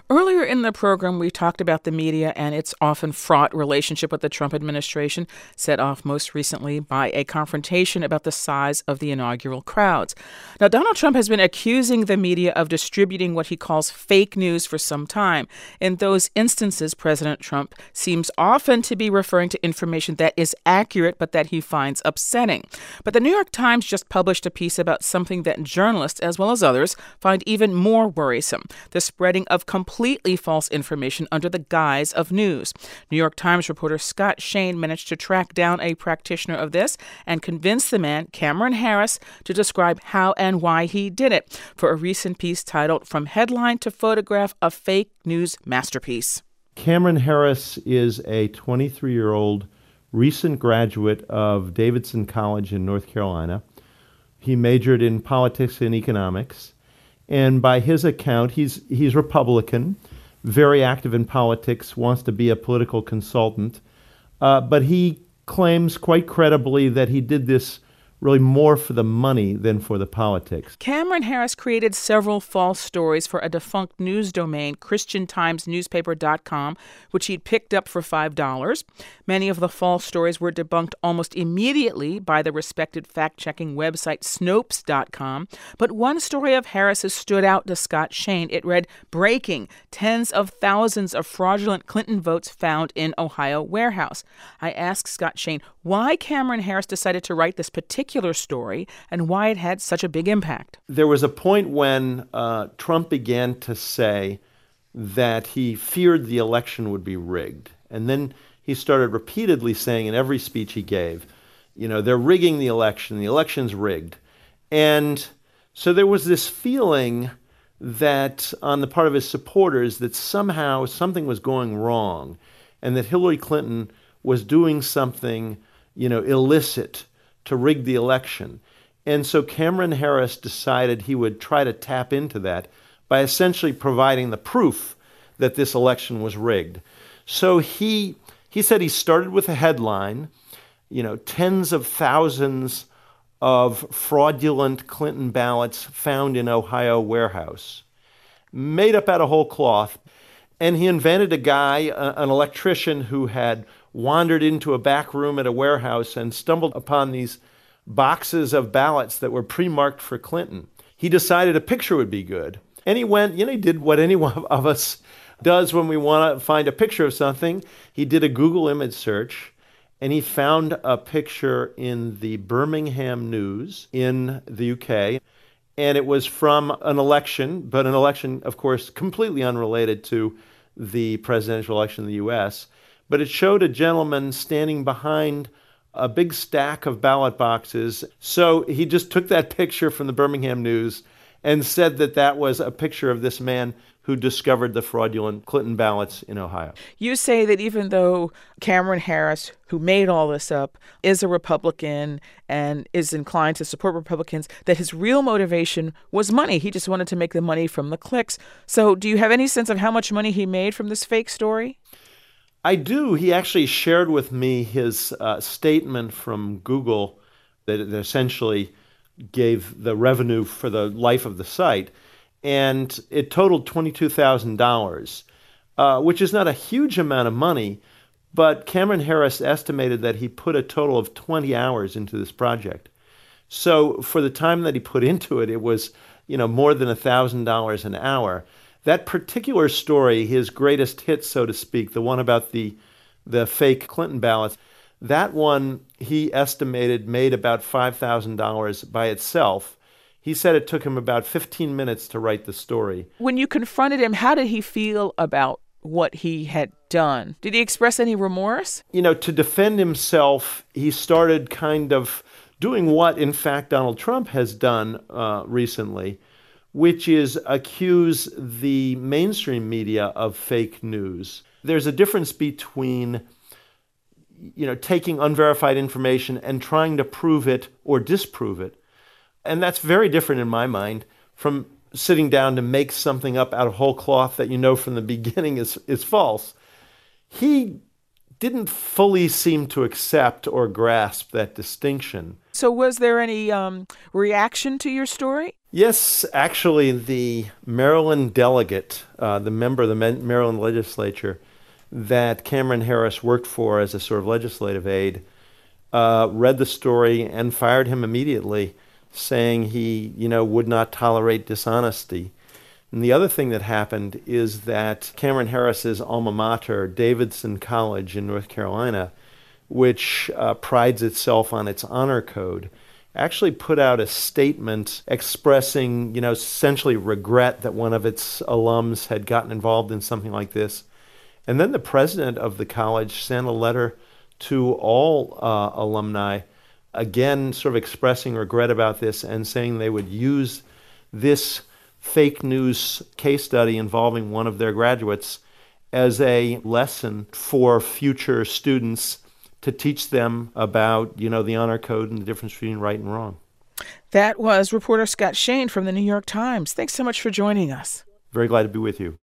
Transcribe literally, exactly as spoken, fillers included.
Earlier in the program, we talked about the media and its often fraught relationship with the Trump administration, set off most recently by a confrontation about the size of the inaugural crowds. Now, Donald Trump has been accusing the media of distributing what he calls fake news for some time. In those instances, President Trump seems often to be referring to information that is accurate but that he finds upsetting. But the New York Times just published a piece about something that journalists, as well as others, find even more worrisome: the spreading of completely false information under the guise of news. New York Times reporter Scott Shane managed to track down a practitioner of this and convince the man, Cameron Harris, to describe how and why he did it for a recent piece titled "From Headline to Photograph, a Fake News Masterpiece." Cameron Harris is a twenty-three-year-old recent graduate of Davidson College in North Carolina. He majored in politics and economics. And by his account, he's he's Republican, very active in politics, wants to be a political consultant. Uh, but he claims quite credibly that he did this really more for the money than for the politics. Cameron Harris created several false stories for a defunct news domain, Christian Times Newspaper dot com, which he'd picked up for five dollars. Many of the false stories were debunked almost immediately by the respected fact-checking website Snopes dot com. But one story of Harris's stood out to Scott Shane. It read, "Breaking: Tens of thousands of fraudulent Clinton votes found in Ohio warehouse." I asked Scott Shane why Cameron Harris decided to write this particular story and why it had such a big impact. There was a point when uh, Trump began to say that he feared the election would be rigged. And then he started repeatedly saying in every speech he gave, you know, they're rigging the election, the election's rigged. And so there was this feeling that on the part of his supporters that somehow something was going wrong and that Hillary Clinton was doing something, you know, illicit to rig the election. And so Cameron Harris decided he would try to tap into that by essentially providing the proof that this election was rigged. So he he said he started with a headline, you know, tens of thousands of fraudulent Clinton ballots found in Ohio warehouse, made up out of whole cloth. And he invented a guy, uh, an electrician who had wandered into a back room at a warehouse and stumbled upon these boxes of ballots that were pre-marked for Clinton. He decided a picture would be good. And he went, you know, he did what any one of us does when we want to find a picture of something. He did a Google image search, and he found a picture in the Birmingham News in the U K. And it was from an election, but an election, of course, completely unrelated to the presidential election in the U S, but it showed a gentleman standing behind a big stack of ballot boxes. So he just took that picture from the Birmingham News and said that that was a picture of this man who discovered the fraudulent Clinton ballots in Ohio. You say that even though Cameron Harris, who made all this up, is a Republican and is inclined to support Republicans, that his real motivation was money. He just wanted to make the money from the clicks. So do you have any sense of how much money he made from this fake story? I do. He actually shared with me his uh, statement from Google that it essentially gave the revenue for the life of the site. And it totaled twenty-two thousand dollars, uh, which is not a huge amount of money. But Cameron Harris estimated that he put a total of twenty hours into this project. So for the time that he put into it, it was, you know, more than one thousand dollars an hour. That particular story, his greatest hit, so to speak, the one about the the fake Clinton ballots, that one he estimated made about five thousand dollars by itself. He said it took him about fifteen minutes to write the story. When you confronted him, how did he feel about what he had done? Did he express any remorse? You know, to defend himself, he started kind of doing what, in fact, Donald Trump has done uh, recently, which is accuse the mainstream media of fake news. There's a difference between, you know, taking unverified information and trying to prove it or disprove it. And that's very different in my mind from sitting down to make something up out of whole cloth that you know from the beginning is, is false. He didn't fully seem to accept or grasp that distinction. So was there any um, reaction to your story? Yes, actually, the Maryland delegate, uh, the member of the Maryland legislature that Cameron Harris worked for as a sort of legislative aide, uh, read the story and fired him immediately, saying he, you know, would not tolerate dishonesty. And the other thing that happened is that Cameron Harris's alma mater, Davidson College in North Carolina, which uh, prides itself on its honor code, actually put out a statement expressing, you know, essentially regret that one of its alums had gotten involved in something like this. And then the president of the college sent a letter to all uh, alumni, again, sort of expressing regret about this and saying they would use this fake news case study involving one of their graduates as a lesson for future students to teach them about, you know, the honor code and the difference between right and wrong. That was reporter Scott Shane from the New York Times. Thanks so much for joining us. Very glad to be with you.